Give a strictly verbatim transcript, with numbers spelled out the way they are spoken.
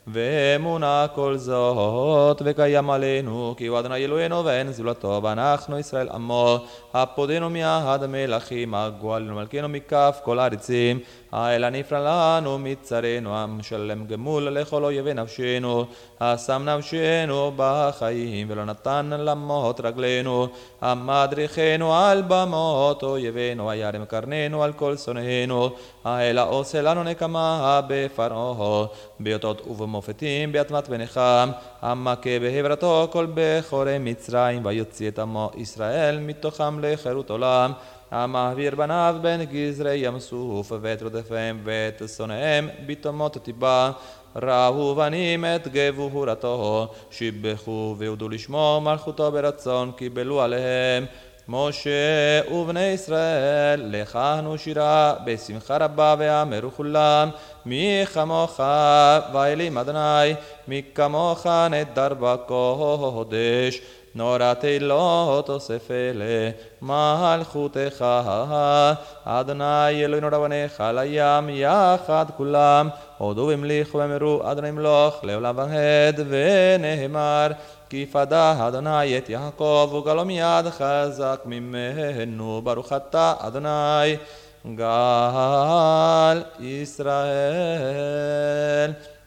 ואמונה כל זאת, וקיים עלינו, כי הוא אדוני אלוהינו ואין זולתו, ואנחנו ישראל עמו, הפודנו מיד המלכים, הגואלנו מלכנו מכף כל הארצים, האל הנפרע לנו מצרינו, המשלם גמול לכל אויבי נפשנו, השם נפשנו בחיים, ולא נתן למות רגלינו, המדריכנו על במות אויבינו, הירם קרננו על כל שונאינו, האל העושה לנו נקמה בפרעה, באותות ובמופתים באדמת ונחם, המכה בהברתו כל בכורי מצרים, ויוציא את עמו ישראל מתוכם לחירות עולם, המעביר בניו בין גזרי ים סוף, ואת רודפיהם ואת שונאיהם בתהומות תיבה, ראו בנים את גבורתו, שיבחו והודו לשמו מלכותו ברצון, קיבלו עליהם משה ובני ישראל, לכנו שירה בשמחה רבה ואמרו כולם, מי כמוך ואלים אדוני, מי כמוך נדר בקודש, נורא תהילות אוסף אלה מלכותך, אדוני אלוהינו רבניך לים יחד כולם, הודו והמליכו ואמרו אדוני מלוך לעולם ועד, ונאמר כי פדה אדוני את יעקב וגלו מיד חזק ממנו, ברוך אתה אדוני גאל ישראל.